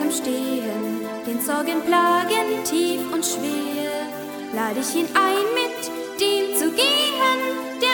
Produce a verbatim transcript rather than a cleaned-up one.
einsam stehen, den Sorgen plagen tief und schwer, lade ich ihn ein, mit dir zu gehen,